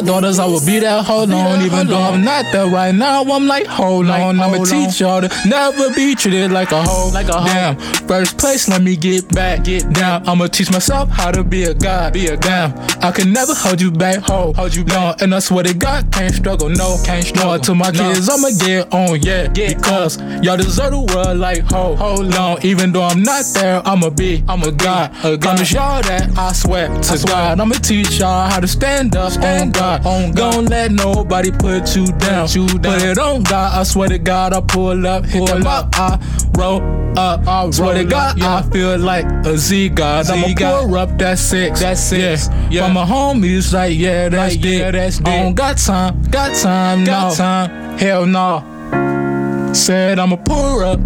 my daughters, I will be there, hold on. Even though I'm not there right now, I'm like, hold on. I'ma teach y'all to never be treated like a hoe. Damn, first place, let me get back. Down, I'ma teach myself how to be a god. Damn, I can never hold you back, hold you back. And I swear to God, can't struggle, no. To my kids, I'ma get on, yeah. Because y'all deserve the world like hold on. Even though I'm not there, I'm a god. Promise y'all that I swear to God, I'ma teach y'all how to stand up on God. Don't let nobody put you down. Put it on God, I swear to God, I pull up, hit them up, I roll up. I swear to God, I feel like a Z God. I'ma pour up that six. Yeah. For my homies, like, yeah, that's it. I don't got time, no. Hell no. Said I'ma pour up.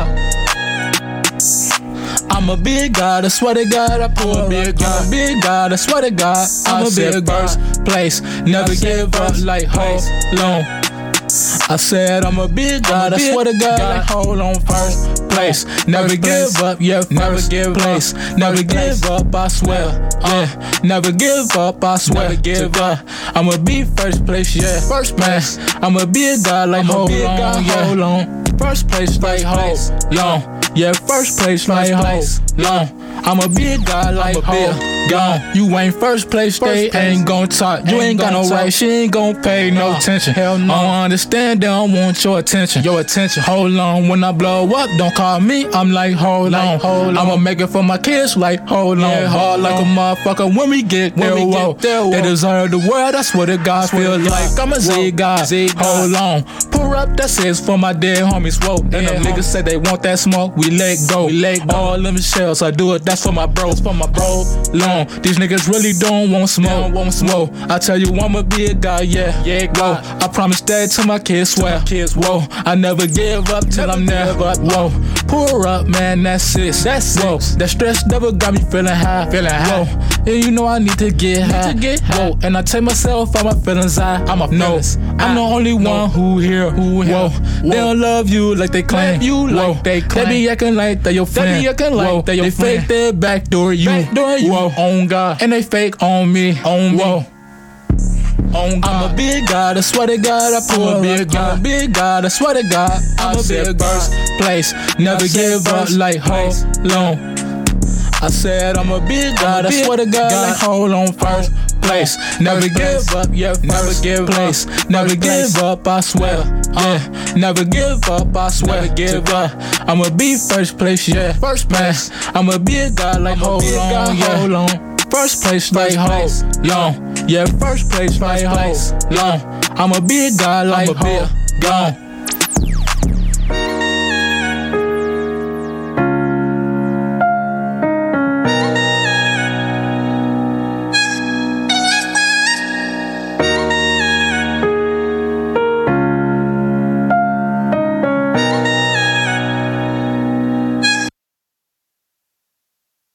I'm a big god, I swear to God, I pour up. I'm a big god, I swear to God, I'm a big first place. Never give up like hold on. I said I'm a big god, I swear to God, like hold on, first place. Never give up, yeah, first place. Never give up, I swear. Never give up, I swear. I'ma be first place, yeah, first place. I'ma be a god, like hold on. First place, like hold on. Yeah, first place, like hold on. I'ma be a god, like hold on. You ain't first place, they ain't gon' talk. You ain't got no right, she ain't gon' pay no attention. Hell no. I don't understand, they don't want your attention. Hold on, when I blow up, don't call me. I'm like, hold on. I'ma make it for my kids, like, hold on. Hard like a motherfucker when we get there, whoa. They deserve the world, that's what the God feel like. I'm a Z God. Hold on. Pour up, that says for my dead homies, whoa. And them niggas say they want that smoke, we let go. All them shells, I do it, that's for my bros. Long. These niggas really don't want smoke. I tell you, I'ma be a guy, yeah, go. I promise that to my kids, swear. Whoa, I never give up till I'm there. Whoa, pour up, man, that's it. Whoa, that stress never got me feeling high. Whoa, and you know I need to get high. Whoa, and I tell myself all my feelings high. I'm the only one who here. Whoa, they don't love you like they claim. They be acting like they your friend. They fake their backdoor you. Whoa, on God, and they fake on me. Whoa. I'm a big god, I swear to God, I pour up. I'm a big god, I swear to God, I'm a big first place. Never give up like hold on. I said I'm a big god, I swear to God, like hold on, first place. Never give up, yeah, never give place. Never give up, I swear. Never give up, I swear. I'ma be first place, yeah, first place. I'ma be a god, like hold on. First place, like hold on. Yeah, first place, like hold on. I'ma be a god, like hold on.